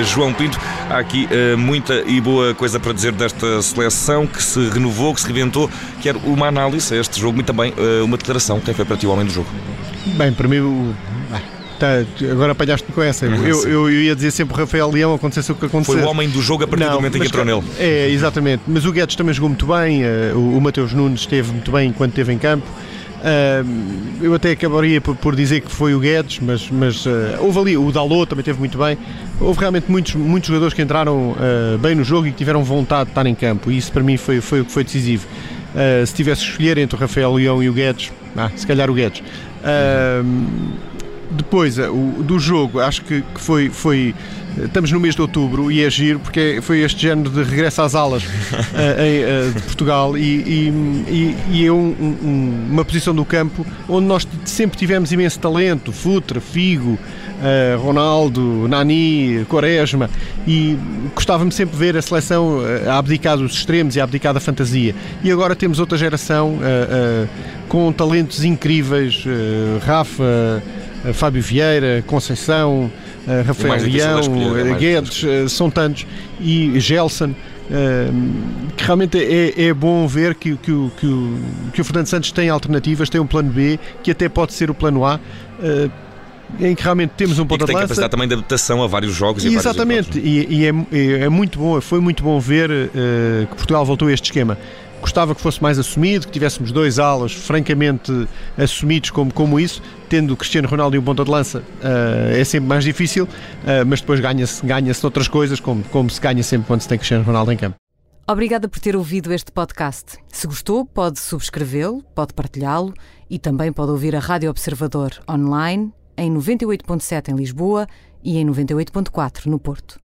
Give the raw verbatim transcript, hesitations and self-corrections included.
João Pinto. Há aqui uh, muita e boa coisa para dizer desta seleção que se renovou, que se reinventou. Quero uma análise a este jogo e também uh, uma declaração. Quem foi para ti o homem do jogo? Bem, para mim... O... Tá, agora apanhaste-me com essa. Eu, eu, eu ia dizer sempre o Rafael Leão, acontecesse o que aconteceu. Foi o homem do jogo a partir Não, do momento em que entrou nele. É, exatamente. Mas o Guedes também jogou muito bem, uh, o, o Mateus Nunes esteve muito bem enquanto esteve em campo. Uh, eu até acabaria por, por dizer que foi o Guedes, mas, mas uh, houve ali, o Dalot também esteve muito bem. Houve realmente muitos, muitos jogadores que entraram uh, bem no jogo e que tiveram vontade de estar em campo, e isso para mim foi, foi o que foi decisivo. Uh, se tivesse que escolher entre o Rafael Leão e o Guedes, ah, se calhar o Guedes. Uh, Depois, o, do jogo, acho que, que foi, foi... Estamos no mês de outubro e é giro porque foi este género de regresso às aulas uh, uh, de Portugal e, e, e é um, um, uma posição do campo onde nós sempre tivemos imenso talento, Futre, Figo, uh, Ronaldo, Nani, Quaresma, e gostava-me sempre de ver a seleção a abdicar dos extremos e a abdicar da fantasia. E agora temos outra geração uh, uh, com talentos incríveis, uh, Rafa, Uh, Fábio Vieira, Conceição, uh, Rafael Leão, uh, Guedes, uh, são tantos, e Gelson, uh, que realmente é, é bom ver que, que, o, que, o, que o Fernando Santos tem alternativas, tem um plano B, que até pode ser o plano A, uh, em que realmente temos um ponto de lança. E que tem capacidade também de adaptação a vários jogos e Exatamente, e, e é, é, é muito bom, foi muito bom ver uh, que Portugal voltou a este esquema. Gostava que fosse mais assumido, que tivéssemos dois alas francamente assumidos como, como isso, tendo o Cristiano Ronaldo e um ponta de lança uh, é sempre mais difícil, uh, mas depois ganha-se, ganha-se outras coisas, como, como se ganha sempre quando se tem Cristiano Ronaldo em campo. Obrigada por ter ouvido este podcast. Se gostou, pode subscrevê-lo, pode partilhá-lo e também pode ouvir a Rádio Observador online em noventa e oito ponto sete em Lisboa e em noventa e oito ponto quatro no Porto.